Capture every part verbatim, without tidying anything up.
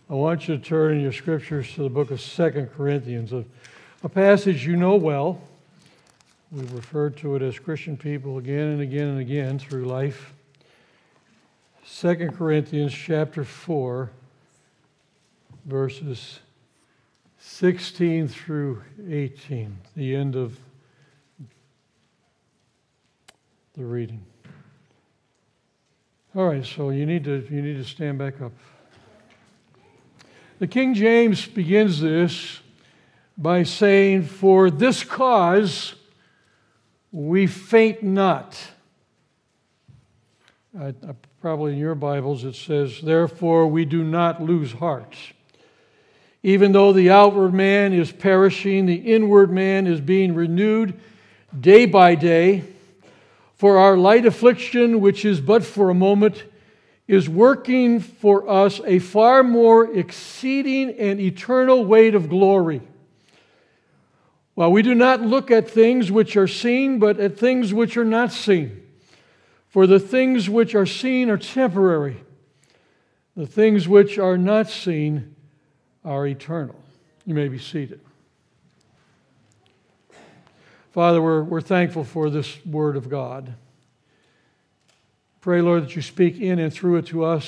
I want you to turn in your scriptures to the book of Second Corinthians, a, a passage you know well. We've referred to it as Christian people again and again and again through life. Second Corinthians chapter four, verses sixteen through eighteen, the end of the reading. All right, so you need to you need to stand back up. The King James begins this by saying, "For this cause we faint not." I, I, probably in your Bibles it says, "Therefore we do not lose heart. Even though the outward man is perishing, the inward man is being renewed day by day. For our light affliction, which is but for a moment, is working for us a far more exceeding and eternal weight of glory. While we do not look at things which are seen, but at things which are not seen. For the things which are seen are temporary. The things which are not seen are eternal." You may be seated. Father, we're, we're thankful for this Word of God. Pray, Lord, that you speak in and through it to us,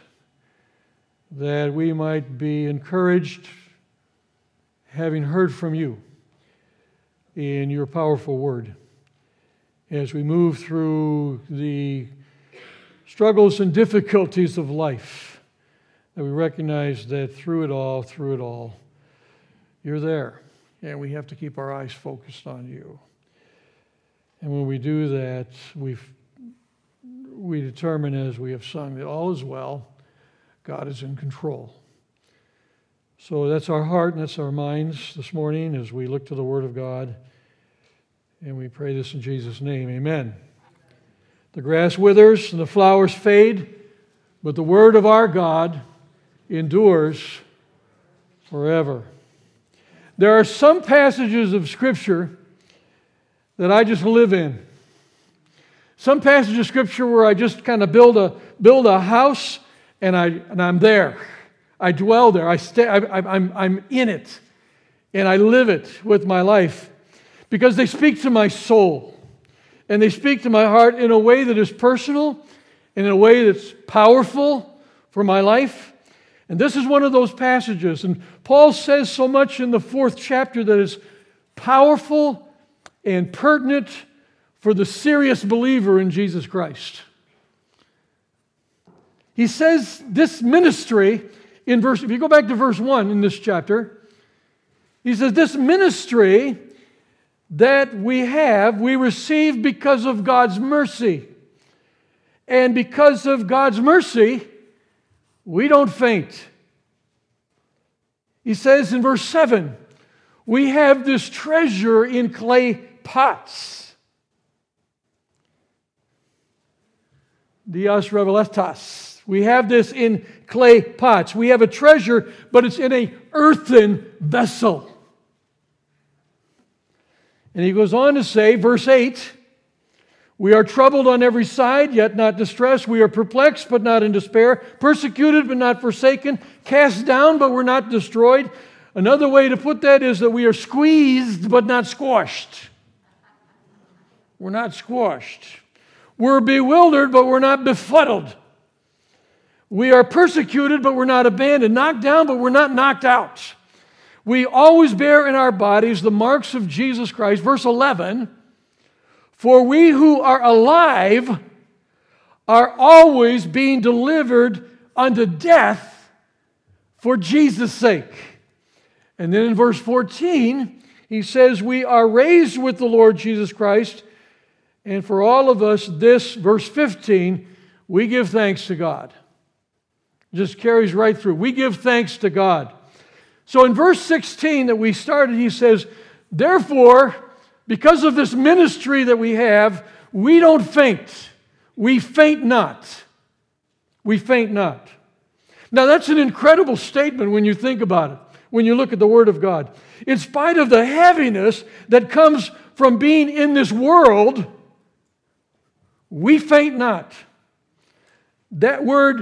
that we might be encouraged, having heard from you in your powerful Word, as we move through the struggles and difficulties of life, that we recognize that through it all, through it all, you're there. And we have to keep our eyes focused on you. And when we do that, we we determine, as we have sung, that all is well. God is in control. So that's our heart and that's our minds this morning as we look to the Word of God. And we pray this in Jesus' name. Amen. The grass withers and the flowers fade, but the Word of our God endures forever. There are some passages of Scripture that I just live in. Some passages of Scripture where I just kind of build a build a house and I and I'm there. I dwell there. I stay. I, I, I'm I'm in it, and I live it with my life because they speak to my soul, and they speak to my heart in a way that is personal, and in a way that's powerful for my life. And this is one of those passages. And Paul says so much in the fourth chapter that is powerful and pertinent for the serious believer in Jesus Christ. He says this ministry in verse, if you go back to verse one in this chapter, he says this ministry that we have, we receive because of God's mercy. And because of God's mercy, we don't faint. He says in verse seven, we have this treasure in clay pots. Dios revelatas. We have this in clay pots. We have a treasure, but it's in a earthen vessel. And he goes on to say, verse eight, we are troubled on every side, yet not distressed. We are perplexed, but not in despair. Persecuted, but not forsaken. Cast down, but we're not destroyed. Another way to put that is that we are squeezed, but not squashed. We're not squashed. We're bewildered, but we're not befuddled. We are persecuted, but we're not abandoned. Knocked down, but we're not knocked out. We always bear in our bodies the marks of Jesus Christ. Verse eleven, for we who are alive are always being delivered unto death for Jesus' sake. And then in verse fourteen, he says, we are raised with the Lord Jesus Christ. And for all of us, this, verse fifteen, we give thanks to God. Just carries right through. We give thanks to God. So in verse sixteen that we started, he says, therefore, because of this ministry that we have, we don't faint. We faint not. We faint not. Now that's an incredible statement when you think about it, when you look at the Word of God. In spite of the heaviness that comes from being in this world, we faint not. That word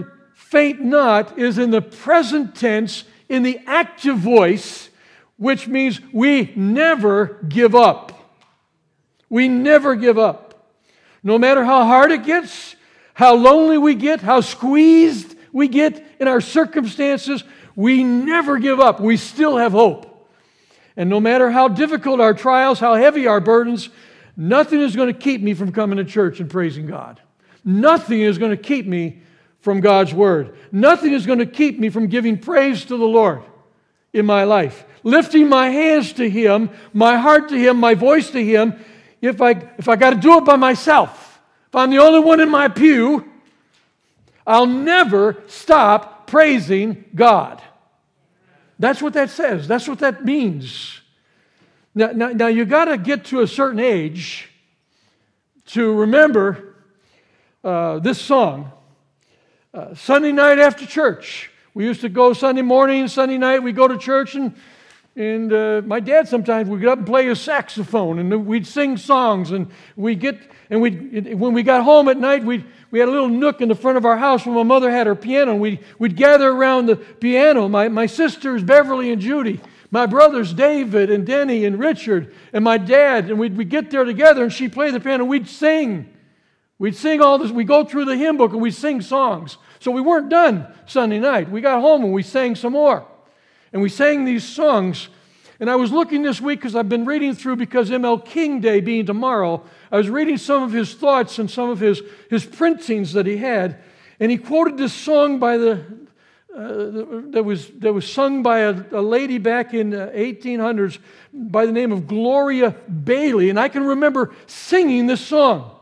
faint not is in the present tense, in the active voice, which means we never give up. We never give up. No matter how hard it gets, how lonely we get, how squeezed we get in our circumstances, we never give up. We still have hope. And no matter how difficult our trials, how heavy our burdens, nothing is going to keep me from coming to church and praising God. Nothing is going to keep me from God's Word. Nothing is going to keep me from giving praise to the Lord in my life. Lifting my hands to Him, my heart to Him, my voice to Him. If I, if I got to do it by myself, if I'm the only one in my pew, I'll never stop praising God. That's what that says. That's what that means. Now, now, now you got to get to a certain age to remember uh, this song. Uh, Sunday night after church. We used to go Sunday morning, Sunday night, we go to church, and and uh, my dad sometimes would get up and play his saxophone, and we'd sing songs, and we get and we when we got home at night, we we had a little nook in the front of our house where my mother had her piano, and we we'd gather around the piano. My my sisters Beverly and Judy, my brothers David and Denny and Richard, and my dad, and we'd we get there together, and she'd play the piano. We'd sing. We'd sing all this. We go through the hymn book and we sing songs. So we weren't done Sunday night. We got home and we sang some more. And we sang these songs. And I was looking this week because I've been reading through, because M L King Day being tomorrow, I was reading some of his thoughts and some of his, his printings that he had. And he quoted this song by the uh, that was that was sung by a, a lady back in the eighteen hundreds by the name of Gloria Bailey. And I can remember singing this song.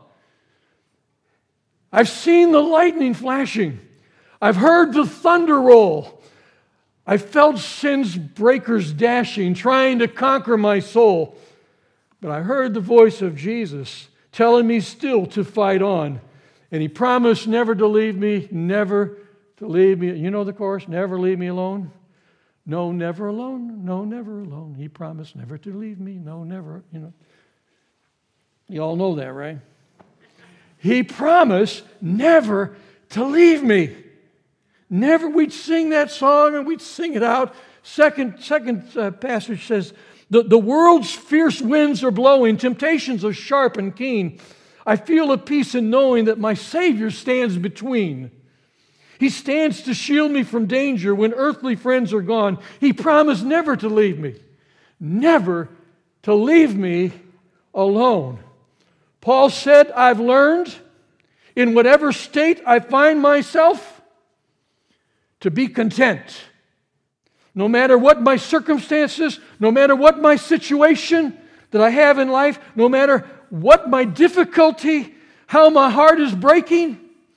I've seen the lightning flashing. I've heard the thunder roll. I felt sin's breakers dashing, trying to conquer my soul. But I heard the voice of Jesus telling me still to fight on. And He promised never to leave me, never to leave me. You know the chorus, never leave me alone. No, never alone. No, never alone. He promised never to leave me. No, never, you know. You all know that, right? He promised never to leave me. Never. We'd sing that song and we'd sing it out. Second, second uh, passage says, the, the world's fierce winds are blowing, temptations are sharp and keen. I feel a peace in knowing that my Savior stands between. He stands to shield me from danger when earthly friends are gone. He promised never to leave me, never to leave me alone. Paul said, I've learned in whatever state I find myself to be content. No matter what my circumstances, no matter what my situation that I have in life, no matter what my difficulty, how my heart is breaking,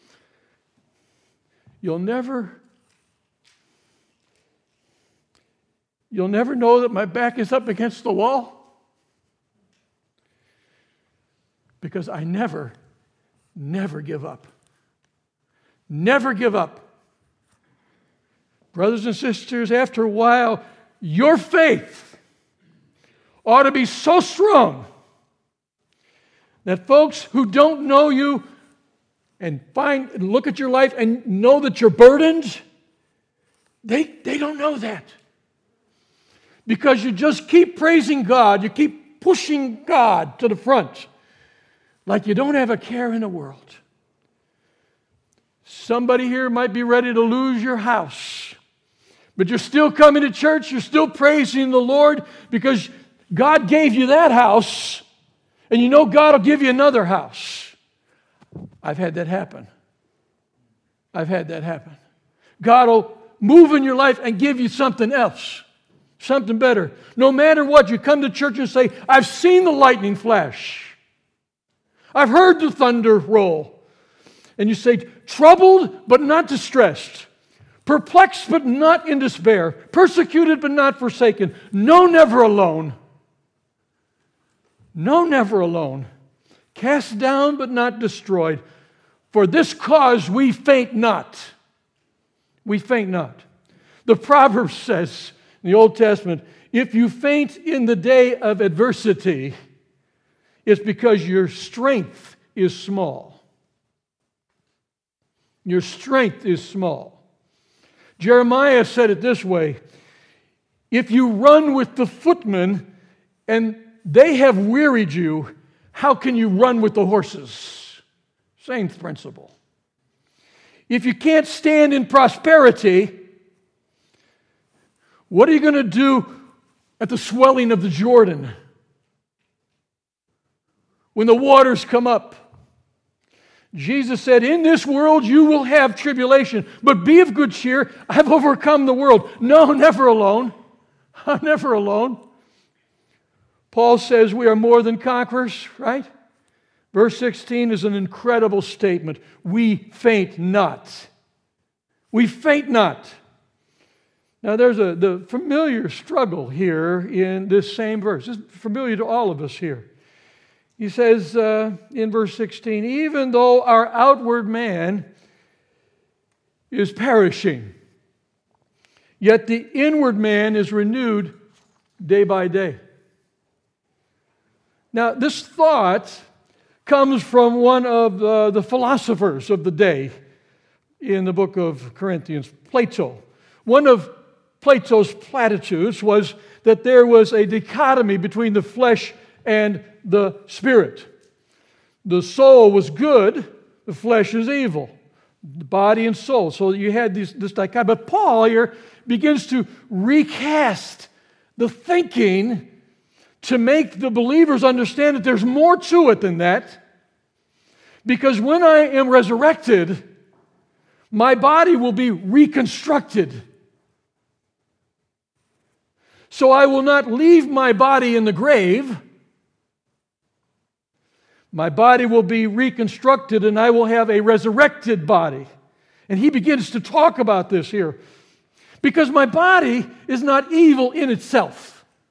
you'll never, you'll never know that my back is up against the wall. Because I never, never give up. Never give up. Brothers and sisters, after a while, your faith ought to be so strong that folks who don't know you and find and look at your life and know that you're burdened, they, they don't know that. Because you just keep praising God, you keep pushing God to the front. Like you don't have a care in the world. Somebody here might be ready to lose your house. But you're still coming to church. You're still praising the Lord because God gave you that house. And you know God will give you another house. I've had that happen. I've had that happen. God will move in your life and give you something else. Something better. No matter what, you come to church and say, I've seen the lightning flash. I've heard the thunder roll. And you say, troubled but not distressed. Perplexed but not in despair. Persecuted but not forsaken. No, never alone. No, never alone. Cast down but not destroyed. For this cause we faint not. We faint not. The Proverbs says in the Old Testament, if you faint in the day of adversity, it's because your strength is small. Your strength is small. Jeremiah said it this way: if you run with the footmen and they have wearied you, how can you run with the horses? Same principle. If you can't stand in prosperity, what are you going to do at the swelling of the Jordan when the waters come up? Jesus said, in this world you will have tribulation, but be of good cheer. I've overcome the world. No, never alone. I'm never alone. Paul says we are more than conquerors, right? Verse sixteen is an incredible statement. We faint not. We faint not. Now there's a the familiar struggle here in this same verse. It's familiar to all of us here. He says uh, in verse sixteen, even though our outward man is perishing, yet the inward man is renewed day by day. Now, this thought comes from one of uh, the philosophers of the day in the book of Corinthians, Plato. One of Plato's platitudes was that there was a dichotomy between the flesh and the spirit. The soul was good, the flesh is evil. The body and soul. So you had this, this dichotomy. But Paul here begins to recast the thinking to make the believers understand that there's more to it than that. Because when I am resurrected, my body will be reconstructed. So I will not leave my body in the grave. My body will be reconstructed and I will have a resurrected body. And he begins to talk about this here. Because my body is not evil in itself.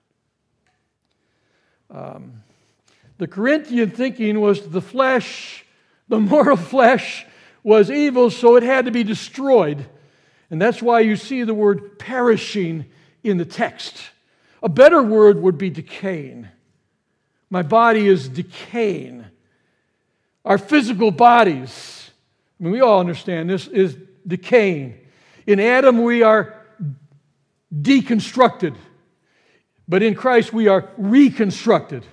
Um, the Corinthian thinking was the flesh, the mortal flesh was evil, so it had to be destroyed. And that's why you see the word perishing in the text. A better word would be decaying. My body is decaying. Our physical bodies, I mean, we all understand this, is decaying. In Adam, we are deconstructed. But in Christ, we are reconstructed.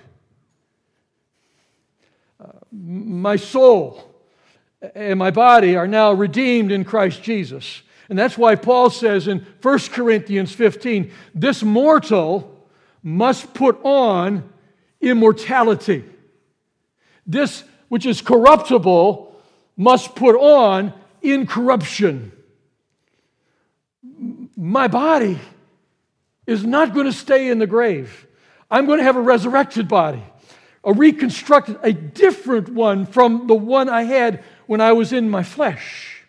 Uh, my soul and my body are now redeemed in Christ Jesus. And that's why Paul says in First Corinthians fifteen, this mortal must put on immortality. This which is corruptible must put on incorruption. My body is not going to stay in the grave. I'm going to have a resurrected body, a reconstructed, a different one from the one I had when I was in my flesh.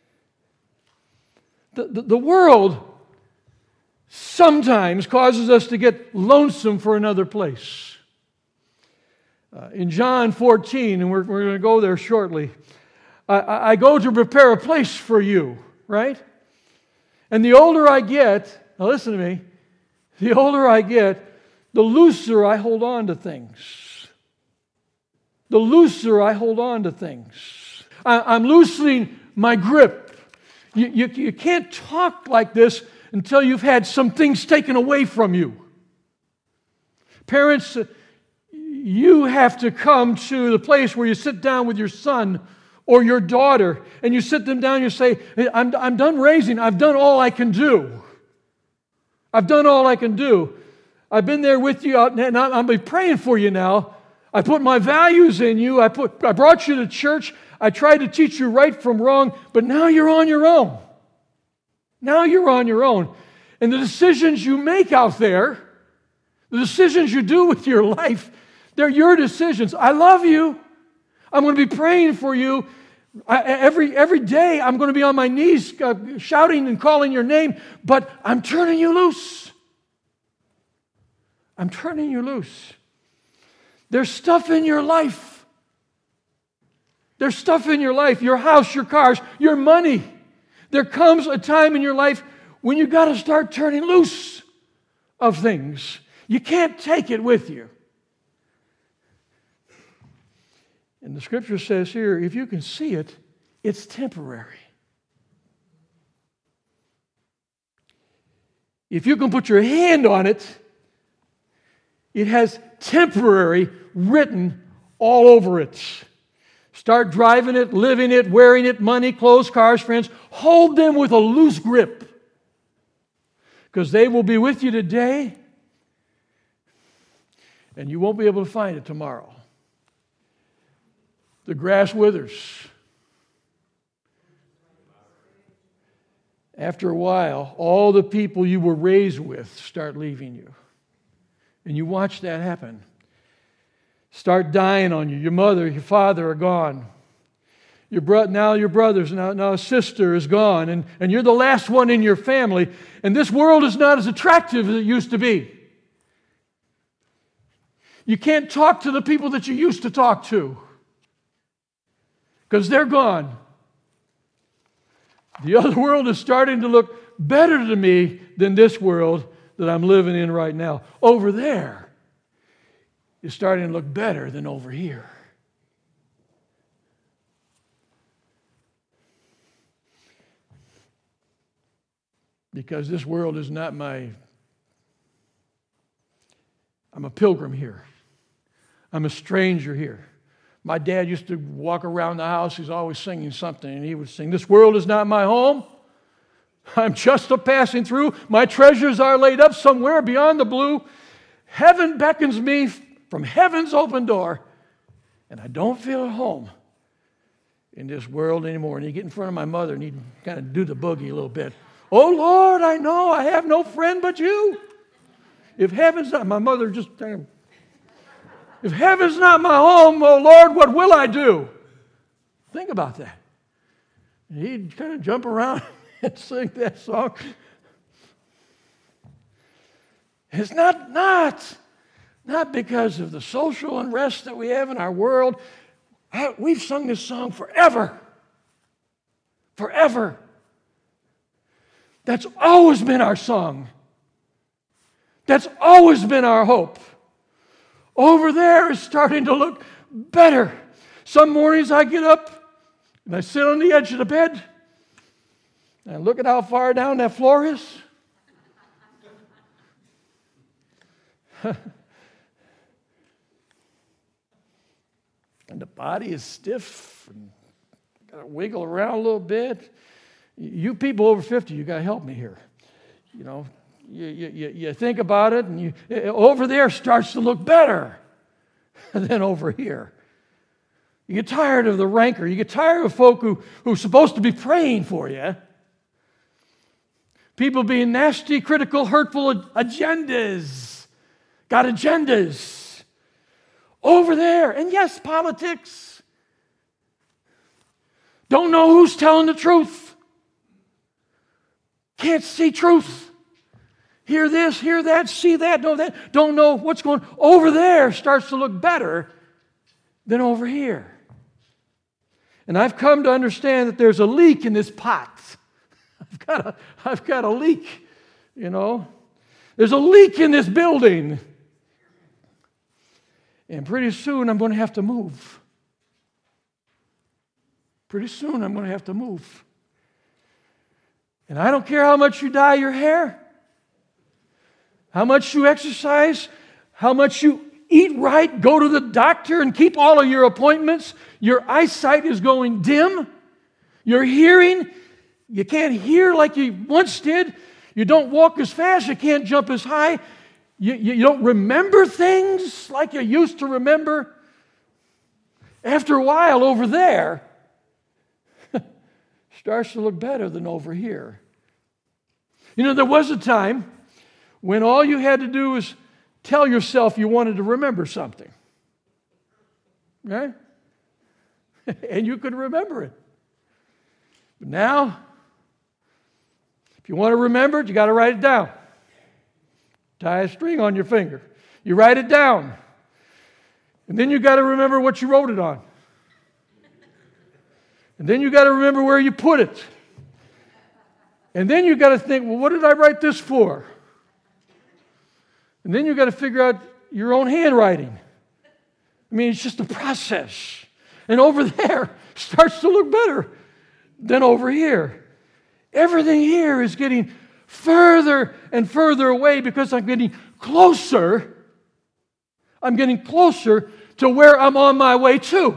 The, the, the world sometimes causes us to get lonesome for another place. Uh, in John fourteen, and we're, we're going to go there shortly, I, I go to prepare a place for you, right? And the older I get, now listen to me, the older I get, the looser I hold on to things. The looser I hold on to things. I, I'm loosening my grip. You, you, you can't talk like this until you've had some things taken away from you. Parents, you have to come to the place where you sit down with your son or your daughter and you sit them down and you say, I'm, I'm done raising. I've done all I can do. I've done all I can do. I've been there with you, and I'll be praying for you now. I put my values in you. I put, I brought you to church. I tried to teach you right from wrong, but now you're on your own. Now you're on your own. And the decisions you make out there, the decisions you do with your life, they're your decisions. I love you. I'm going to be praying for you. I, every, every day I'm going to be on my knees uh, shouting and calling your name, but I'm turning you loose. I'm turning you loose. There's stuff in your life. There's stuff in your life, your house, your cars, your money. There comes a time in your life when you got to start turning loose of things. You can't take it with you. And the scripture says here, if you can see it, it's temporary. if you can put your hand on it, it has temporary written all over it. Start driving it, living it, wearing it, money, clothes, cars, friends. Hold them with a loose grip, because they will be with you today, and you won't be able to find it tomorrow. The grass withers. After a while, all the people you were raised with start leaving you. And you watch that happen. Start dying on you. Your mother, your father are gone. Your bro- now your brothers, now, now a sister is gone. And, and you're the last one in your family. And this world is not as attractive as it used to be. You can't talk to the people that you used to talk to, because they're gone. The other world is starting to look better to me than this world that I'm living in right now. Over there is starting to look better than over here. Because this world is not my... I'm a pilgrim here. I'm a stranger here. My dad used to walk around the house. He's always singing something, and he would sing, "This world is not my home. I'm just a passing through. My treasures are laid up somewhere beyond the blue. Heaven beckons me from heaven's open door, and I don't feel at home in this world anymore." And he'd get in front of my mother, and he'd kind of do the boogie a little bit. "Oh, Lord, I know I have no friend but you. If heaven's not..." My mother just kind of... "If heaven's not my home, oh Lord, what will I do?" Think about that. And he'd kind of jump around and sing that song. It's not, not, not because of the social unrest that we have in our world. I, we've sung this song forever. Forever. That's always been our song. That's always been our hope. Over there is starting to look better. Some mornings I get up and I sit on the edge of the bed and I look at how far down that floor is. And the body is stiff and got to wiggle around a little bit. You people over fifty, you got to help me here. You know, You, you, you think about it, and you, over there starts to look better than over here. You get tired of the rancor. You get tired of folk who, who are supposed to be praying for you. People being nasty, critical, hurtful agendas. Got agendas. Over there. And yes, politics. Don't know who's telling the truth. Can't see truth. Hear this, hear that, see that, know that. Don't know what's going on. Over there starts to look better than over here. And I've come to understand that there's a leak in this pot. I've got a, I've got a leak, you know. There's a leak in this building. And pretty soon I'm going to have to move. Pretty soon I'm going to have to move. And I don't care how much you dye your hair, how much you exercise, how much you eat right, go to the doctor and keep all of your appointments. Your eyesight is going dim. Your hearing, you can't hear like you once did. You don't walk as fast. You can't jump as high. You, you, you don't remember things like you used to remember. After a while, over there starts to look better than over here. You know, there was a time when all you had to do was tell yourself you wanted to remember something. Right? And you could remember it. But now, if you want to remember it, you got to write it down. Tie a string on your finger. You write it down. And then you got to remember what you wrote it on. And then you got to remember where you put it. And then you got to think, well, what did I write this for? And then you got to figure out your own handwriting. I mean, it's just a process. And over there starts to look better than over here. Everything here is getting further and further away because I'm getting closer. I'm getting closer to where I'm on my way to.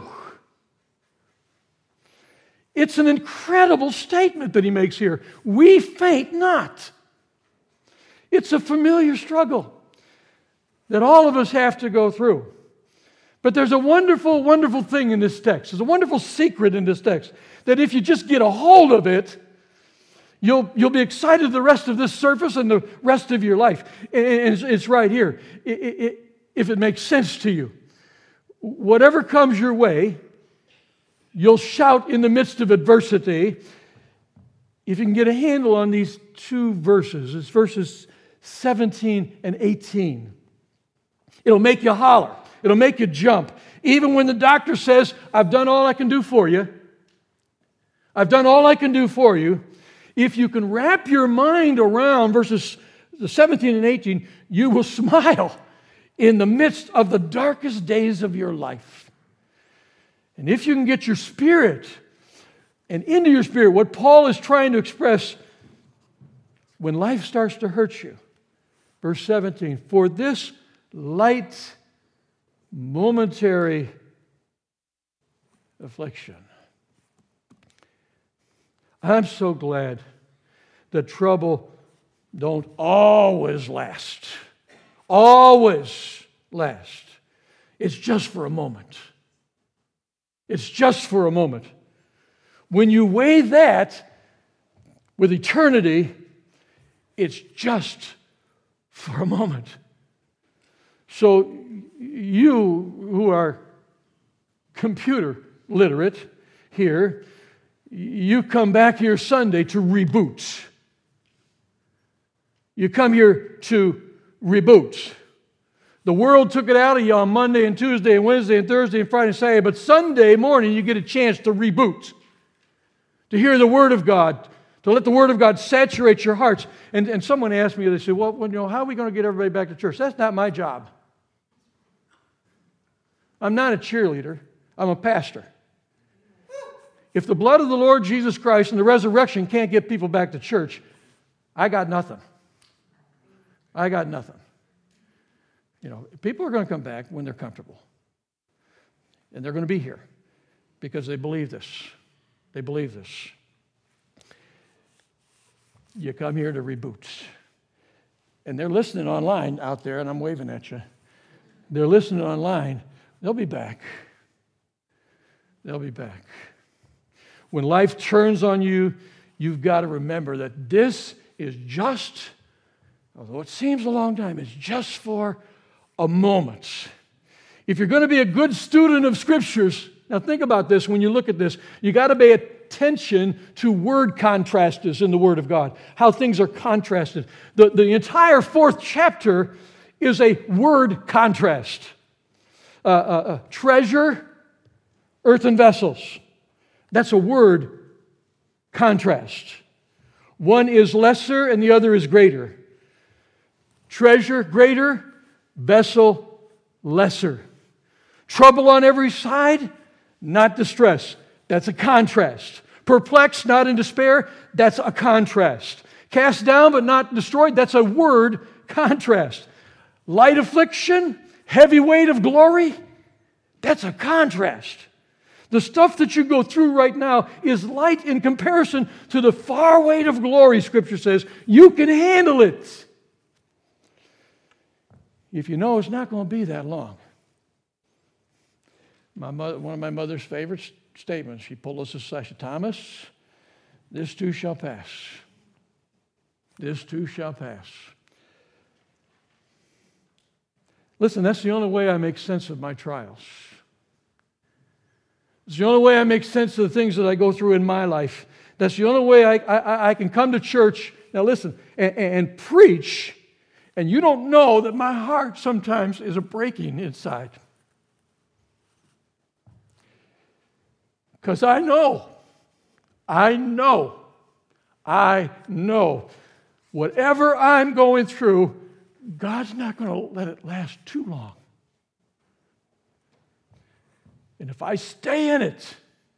It's an incredible statement that he makes here. We faint not. It's a familiar struggle that all of us have to go through. But there's a wonderful, wonderful thing in this text. There's a wonderful secret in this text that if you just get a hold of it, you'll, you'll be excited the rest of this service and the rest of your life. And it's, it's right here. It, it, if it makes sense to you. Whatever comes your way, you'll shout in the midst of adversity. If you can get a handle on these two verses, it's verses seventeen and eighteen. It'll make you holler. It'll make you jump. Even when the doctor says, I've done all I can do for you. I've done all I can do for you. If you can wrap your mind around verses seventeen and eighteen, you will smile in the midst of the darkest days of your life. And if you can get your spirit and into your spirit what Paul is trying to express when life starts to hurt you. Verse seventeen, for this light, momentary affliction. I'm so glad that trouble don't always last. Always last. It's just for a moment. It's just for a moment. When you weigh that with eternity, it's just for a moment. So you who are computer literate here, you come back here Sunday to reboot. You come here to reboot. The world took it out of you on Monday and Tuesday and Wednesday and Thursday and Friday and Saturday, but Sunday morning you get a chance to reboot, to hear the Word of God, to let the Word of God saturate your hearts. And, and someone asked me, they said, well, well, you know, how are we going to get everybody back to church? That's not my job. I'm not a cheerleader. I'm a pastor. If the blood of the Lord Jesus Christ and the resurrection can't get people back to church, I got nothing. I got nothing. You know, people are going to come back when they're comfortable. And they're going to be here because they believe this. They believe this. You come here to reboot. And they're listening online out there, and I'm waving at you. They're listening online. They'll be back. They'll be back. When life turns on you, you've got to remember that this is just, although it seems a long time, it's just for a moment. If you're going to be a good student of Scriptures, now think about this when you look at this, you got to pay attention to word contrasts in the Word of God, how things are contrasted. The, the entire fourth chapter is a word contrast. Uh, uh, uh, treasure, earthen vessels. That's a word contrast. One is lesser and the other is greater. Treasure, greater. Vessel, lesser. Trouble on every side, not distress. That's a contrast. Perplexed, not in despair. That's a contrast. Cast down but not destroyed. That's a word contrast. Light affliction, heavy weight of glory. That's a contrast. The stuff that you go through right now is light in comparison to the far weight of glory, Scripture says. You can handle it. If you know it's not going to be that long. My mother, one of my mother's favorite statements, she pulled us aside. She said, Thomas, this too shall pass. This too shall pass. Listen, that's the only way I make sense of my trials. It's the only way I make sense of the things that I go through in my life. That's the only way I, I, I can come to church, now listen, and, and preach, and you don't know that my heart sometimes is a breaking inside. Because I know, I know, I know, whatever I'm going through, God's not going to let it last too long. And if I stay in it,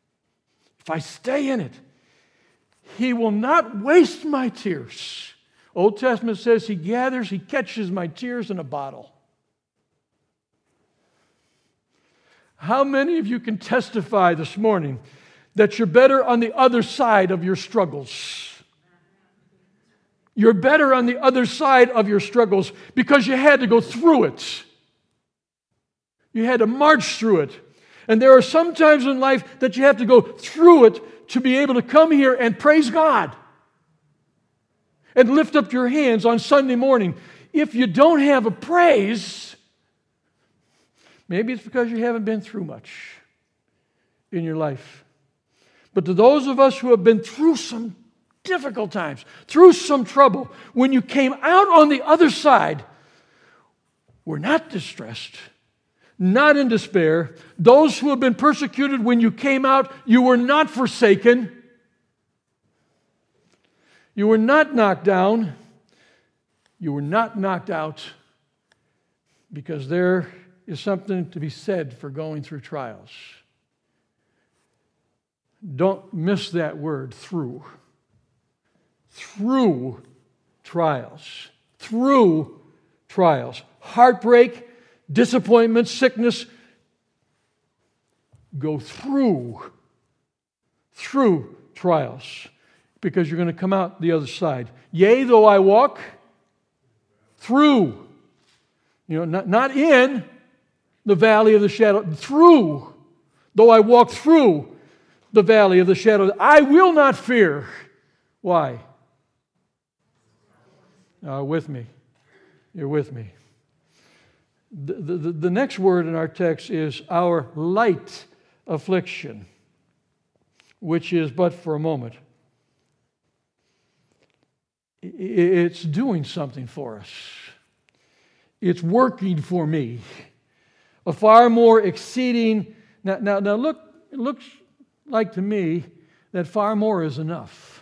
if I stay in it, He will not waste my tears. Old Testament says He gathers, He catches my tears in a bottle. How many of you can testify this morning that you're better on the other side of your struggles? You're better on the other side of your struggles because you had to go through it. You had to march through it. And there are some times in life that you have to go through it to be able to come here and praise God and lift up your hands on Sunday morning. If you don't have a praise, maybe it's because you haven't been through much in your life. But to those of us who have been through some difficult times, through some trouble, when you came out on the other side, we're not distressed, not in despair. Those who have been persecuted, when you came out, you were not forsaken. You were not knocked down. You were not knocked out, because there is something to be said for going through trials. Don't miss that word, through. Through trials. Through trials. Heartbreak, disappointment, sickness. Go through. Through trials. Because you're going to come out the other side. Yea, though I walk through. You know, not, not in the valley of the shadow. Through. Though I walk through the valley of the shadow, I will not fear. Why? Uh, with me. You're with me. The, the, the next word in our text is our light affliction, which is but for a moment. It's doing something for us. It's working for me. A far more exceeding. Now, now, now look, it looks like to me that far more is enough.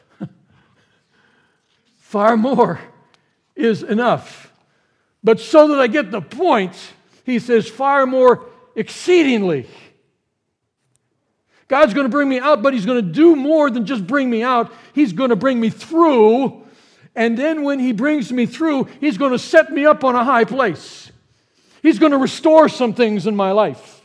Far more is enough. But so that I get the point, he says far more exceedingly. God's going to bring me out, but He's going to do more than just bring me out. He's going to bring me through. And then when He brings me through, He's going to set me up on a high place. He's going to restore some things in my life.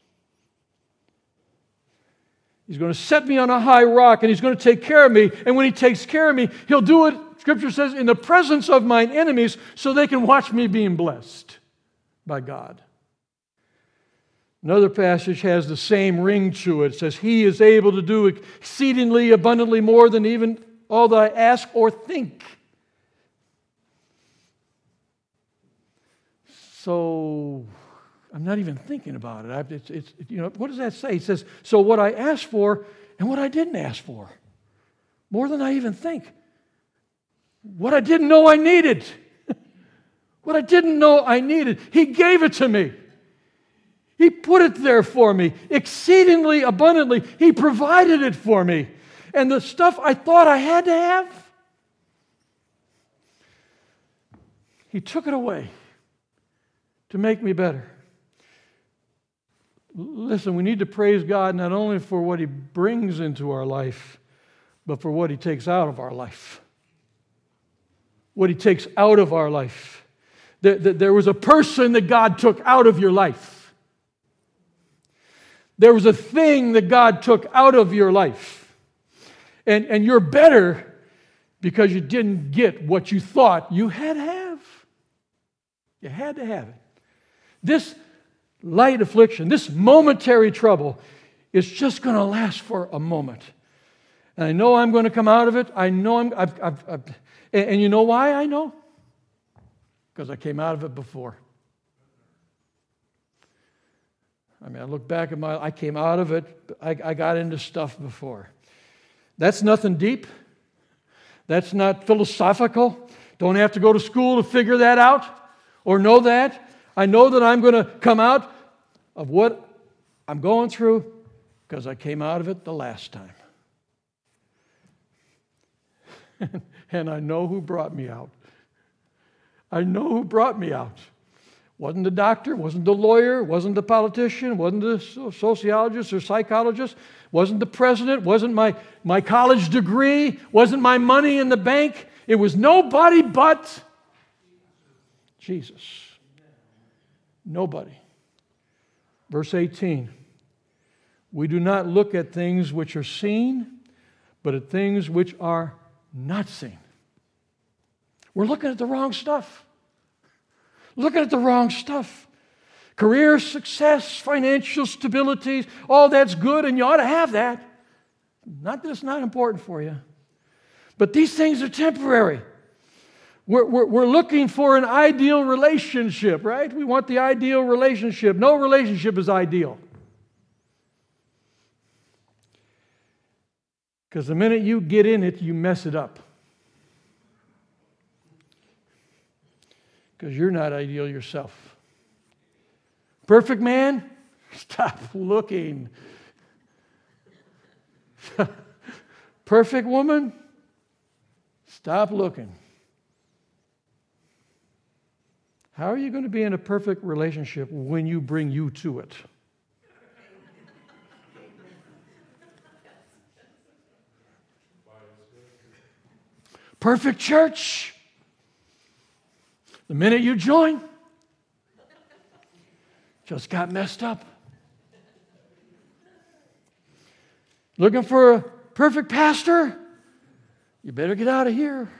He's going to set me on a high rock, and He's going to take care of me. And when He takes care of me, He'll do it, Scripture says, in the presence of mine enemies, so they can watch me being blessed by God. Another passage has the same ring to it. It says, He is able to do exceedingly abundantly more than even all that I ask or think. So I'm not even thinking about it. I, it's, it's, you know, what does that say? He says, so what I asked for and what I didn't ask for. More than I even think. What I didn't know I needed. What I didn't know I needed. He gave it to me. He put it there for me. Exceedingly abundantly. He provided it for me. And the stuff I thought I had to have, He took it away to make me better. Listen, we need to praise God not only for what He brings into our life, but for what He takes out of our life. What He takes out of our life. There was a person that God took out of your life. There was a thing that God took out of your life. And, and you're better because you didn't get what you thought you had to have. You had to have it. This light affliction, this momentary trouble, is just going to last for a moment. And I know I'm going to come out of it. I know I'm... I've, I've, I've, and, and you know why I know? Because I came out of it before. I mean, I look back at my... I came out of it. I, I got into stuff before. That's nothing deep. That's not philosophical. Don't have to go to school to figure that out or know that. I know that I'm going to come out of what I'm going through because I came out of it the last time. And I know who brought me out. I know who brought me out. Wasn't the doctor, wasn't the lawyer, wasn't the politician, wasn't the sociologist or psychologist, wasn't the president, wasn't my, my college degree, wasn't my money in the bank. It was nobody but Jesus. Nobody. Verse eighteen. We do not look at things which are seen, but at things which are not seen. We're looking at the wrong stuff. Looking at the wrong stuff. Career success, financial stability, all that's good, and you ought to have that. Not that it's not important for you. But these things are temporary. We're, we're, we're looking for an ideal relationship, right? We want the ideal relationship. No relationship is ideal. Because the minute you get in it, you mess it up. Because you're not ideal yourself. Perfect man? Stop looking. Perfect woman? Stop looking. How are you going to be in a perfect relationship when you bring you to it? Perfect church. The minute you join, just got messed up. Looking for a perfect pastor? You better get out of here.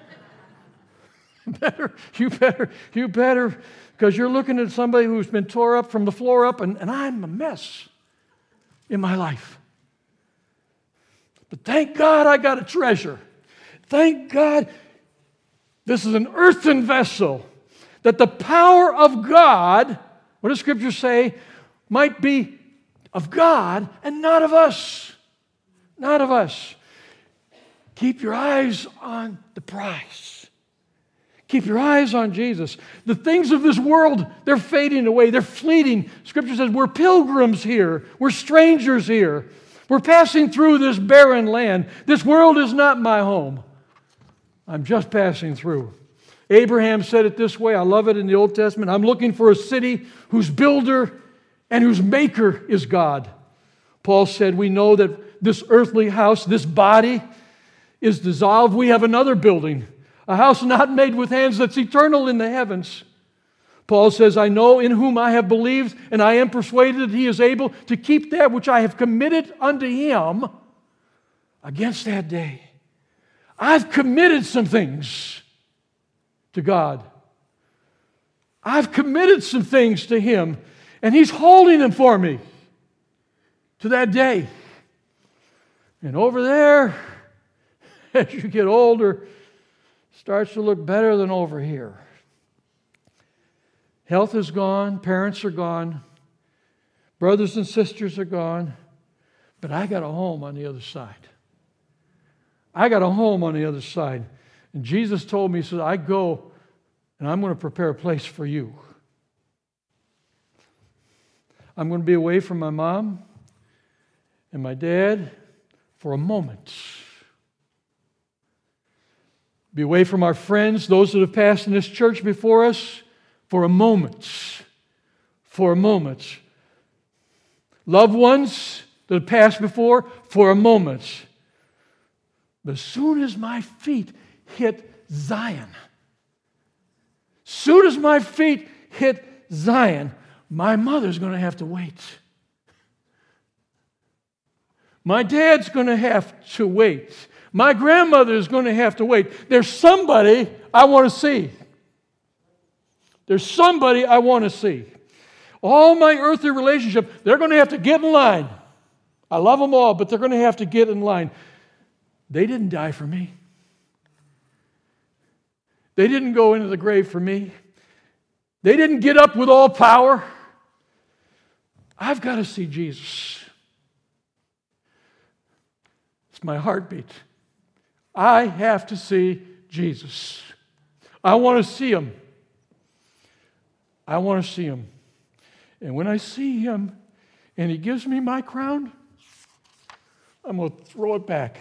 better, you better, you better, because you're looking at somebody who's been tore up from the floor up, and, and I'm a mess in my life. But thank God I got a treasure. Thank God this is an earthen vessel, that the power of God, what does Scripture say, might be of God and not of us. Not of us. Keep your eyes on the prize. Keep your eyes on Jesus. The things of this world, they're fading away. They're fleeting. Scripture says we're pilgrims here. We're strangers here. We're passing through this barren land. This world is not my home. I'm just passing through. Abraham said it this way. I love it in the Old Testament. I'm looking for a city whose builder and whose maker is God. Paul said, we know that this earthly house, this body, is dissolved. We have another building, a house not made with hands that's eternal in the heavens. Paul says, I know in whom I have believed, and I am persuaded that he is able to keep that which I have committed unto him against that day. I've committed some things to God. I've committed some things to him, and he's holding them for me to that day. And over there, as you get older, starts to look better than over here. Health is gone, parents are gone, brothers and sisters are gone, but I got a home on the other side. I got a home on the other side. And Jesus told me, he said, I go and I'm going to prepare a place for you. I'm going to be away from my mom and my dad for a moment. Be away from our friends, those that have passed in this church before us, for a moment. For a moment. Loved ones that have passed before, for a moment. But as soon as my feet hit Zion, soon as my feet hit Zion, my mother's going to have to wait. My dad's going to have to wait. My grandmother is going to have to wait. There's somebody I want to see. There's somebody I want to see. All my earthly relationships, they're going to have to get in line. I love them all, but they're going to have to get in line. They didn't die for me. They didn't go into the grave for me. They didn't get up with all power. I've got to see Jesus. It's my heartbeat. I have to see Jesus. I want to see him. I want to see him. And when I see him and he gives me my crown, I'm going to throw it back.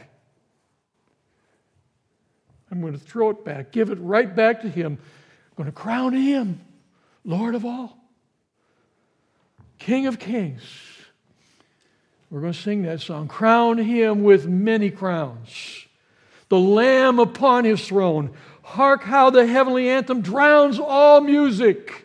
I'm going to throw it back, give it right back to him. I'm going to crown him Lord of all, King of kings. We're going to sing that song. Crown him with many crowns. the Lamb upon his throne. Hark how the heavenly anthem drowns all music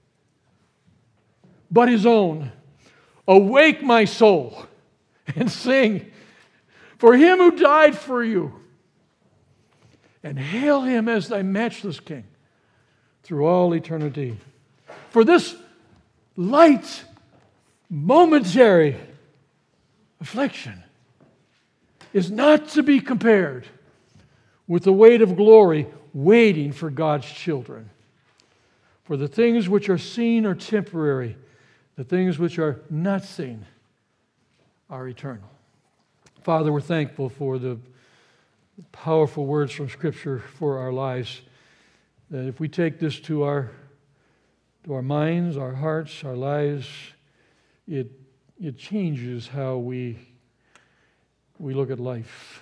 but his own. Awake, my soul, and sing for him who died for you, and hail him as thy matchless King through all eternity. For this light, momentary affliction is not to be compared with the weight of glory waiting for God's children. For the things which are seen are temporary, the things which are not seen are eternal. Father, we're thankful for the powerful words from Scripture for our lives. That if we take this to our to our minds, our hearts, our lives, it it changes how we we look at life.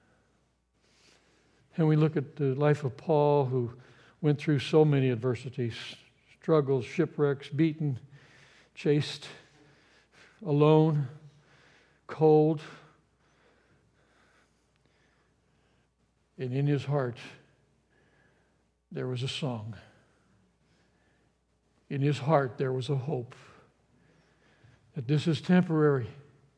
And we look at the life of Paul, who went through so many adversities, struggles, shipwrecks, beaten, chased, alone, cold. And in his heart, there was a song. In his heart, there was a hope that this is temporary.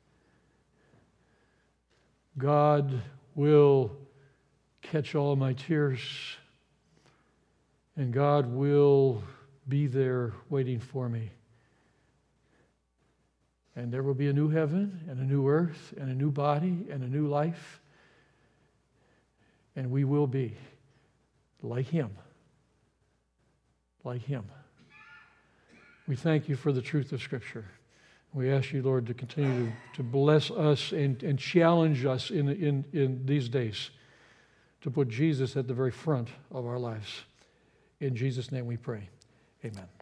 God will catch all my tears, and God will be there waiting for me. And there will be a new heaven and a new earth and a new body and a new life. And we will be like him. Like him. We thank you for the truth of Scripture. We ask you, Lord, to continue to, to bless us and, and challenge us in, in, in these days to put Jesus at the very front of our lives. In Jesus' name we pray. Amen.